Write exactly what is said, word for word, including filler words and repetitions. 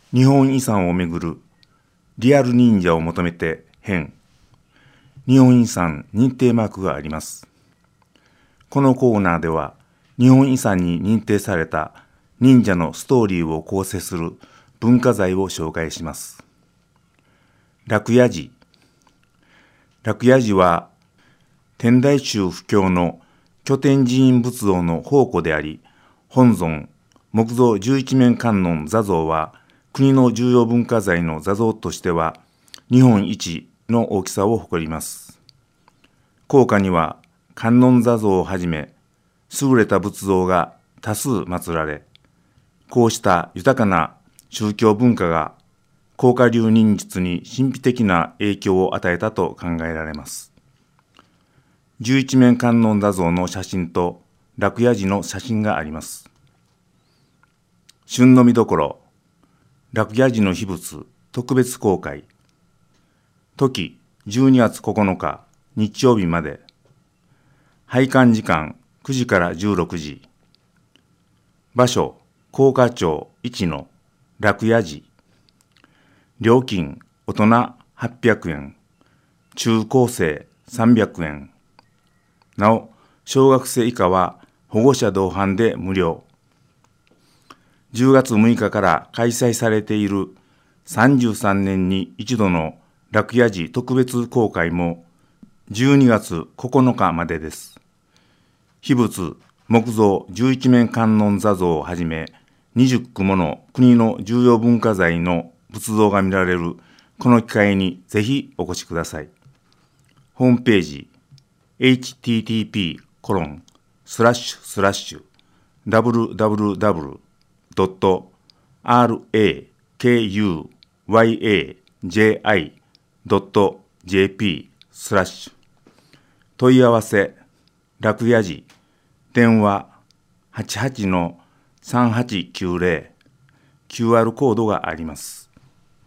日本遺産をめぐるリアル忍者を求めて編。日本遺産認定マークがあります。このコーナーでは日本遺産に認定された忍者のストーリーを構成する文化財を紹介します。楽屋寺。楽屋寺は天台宗布教の拠点寺院仏像の宝庫であり、本尊木造十一面観音座像は国の重要文化財の座像としては日本一の大きさを誇ります。高架には観音座像をはじめ優れた仏像が多数祀られ、こうした豊かな宗教文化が高架流忍術に神秘的な影響を与えたと考えられます。十一面観音座像の写真と楽屋寺の写真があります。旬の見どころ、楽屋寺の秘仏特別公開。時じゅうにがつここのか日曜日まで。拝観時間くじからじゅうろくじ。場所高架町いちの楽屋寺。料金大人はっぴゃくえん、中高生さんびゃくえん。なお小学生以下は保護者同伴で無料。じゅうがつむいかから開催されているさんじゅうさんねんに一度の楽屋寺特別公開もじゅうにがつここのかまでです。秘仏木造十一面観音座像をはじめにじゅっくもの国の重要文化財の仏像が見られるこの機会にぜひお越しください。ホームページ エイチティーティーピーコロンスラッシュスラッシュダブリューダブリューダブリュードットアールエーケーユーワイエージェーアイドットジェーピースラッシュ問い合わせ楽屋寺電話 はちはちのさんはちきゅうゼロ キューアール コードがあります。